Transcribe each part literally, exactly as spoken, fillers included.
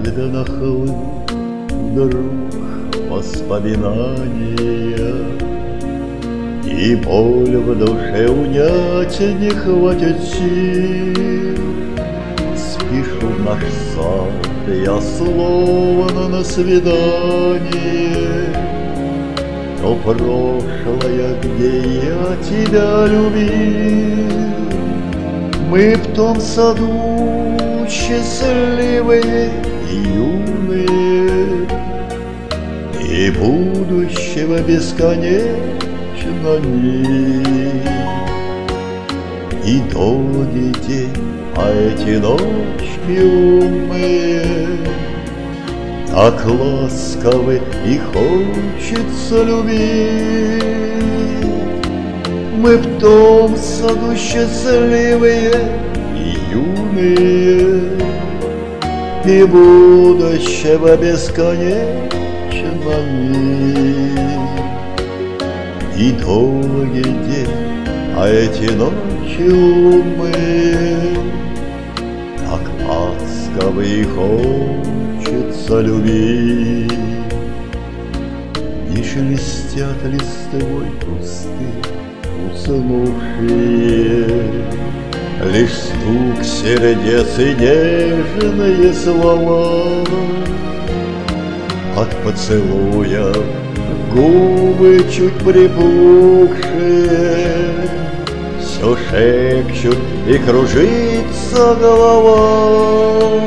Когда нахлынут вдруг воспоминания, и боль в душе унять не хватит сил, спешу в наш сад я словно на свидание. То прошлое, где я тебя любил, мы в том саду счастливые и юные, и будущего бесконечно нет. И долгий день, а эти ночки умные, так ласковы и хочется любить. Мы в том саду счастливые и юные, и будущего бесконечно нет. И долгий день, а эти ночи лунные, так ласковы и хочется любить. И шелестят листвой кусты уснувшие, лишь стук сердец и нежные слова. От поцелуя губы чуть припухшие все шепчут и кружится голова.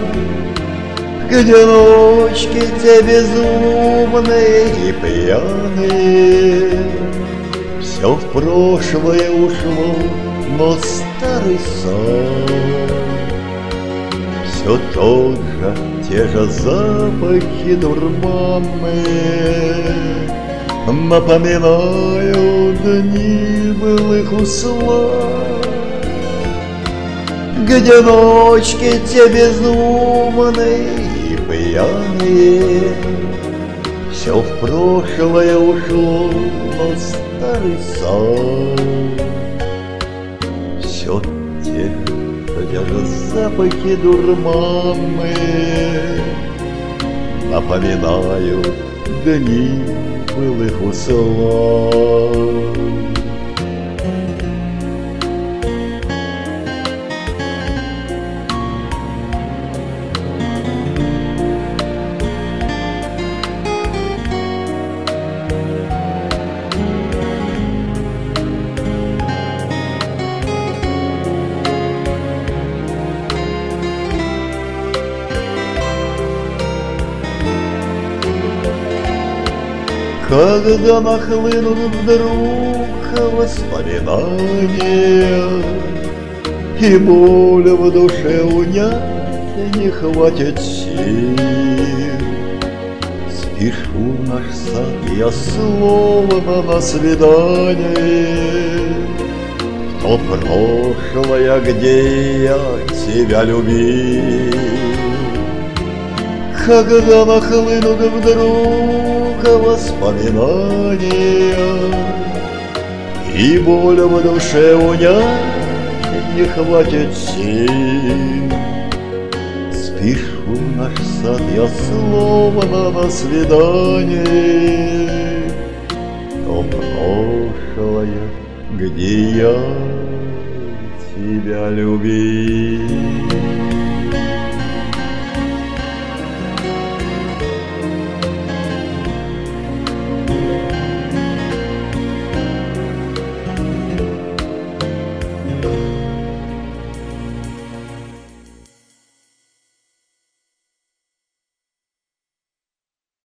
Где ночки те безумные и пьяные, все в прошлое ушло, но старый сон все тот же, те же запахи дурманные напоминают дни былых услад. Где ночки те безумные и пьяные, все в прошлое ушло, но старый сон все те же запахи дурманные напоминают дни былых услад. Когда нахлынут вдруг воспоминания, и боль в душе унять не хватит сил, спешу в наш сад я словно на свидание. В то прошлое, где я тебя любил, когда нахлынут вдруг воспоминания, и боль в душе унять не хватит сил, спешу в наш сад я словно на свидание. То прошлое, где я тебя любил.